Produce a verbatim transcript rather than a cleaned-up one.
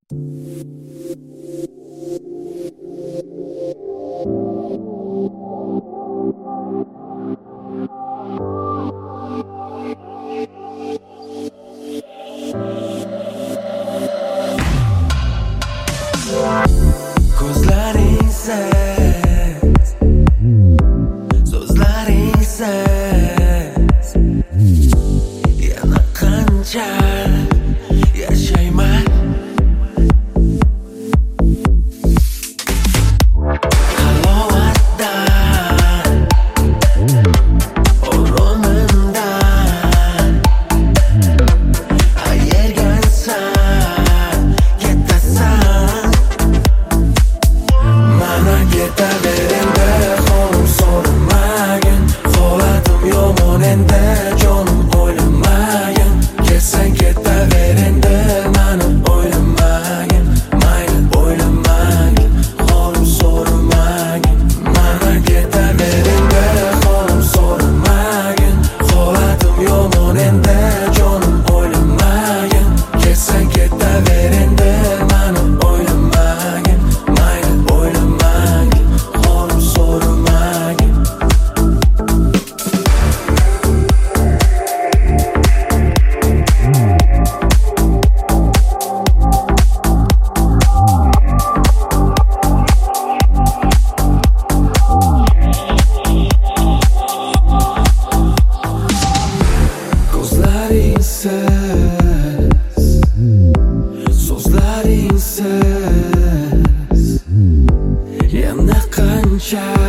Ko'zlaringsiz, so'zlaringsiz yana qancha yashayman. Halovatdan, o'rnimdan ayirgansan, ketasan. Mana ketaver endi, xonim so'ramagin. Holatim yomon endi, jonim o'ylamagin. Ketsang ketaver endi, mani o'ylamagin. Mayli o'ylamagin, xonim so'ramagin. Mana ketaver endi, xonim so'ramagin. Holatim yomon endi, jonim o'ylamagin. Ketsang ketaver endi, mani o'ylamagin. Mayli o'ylamagin, xonim so'ramagin. Ko'zlaringsiz, so'zlaringsiz yana qancha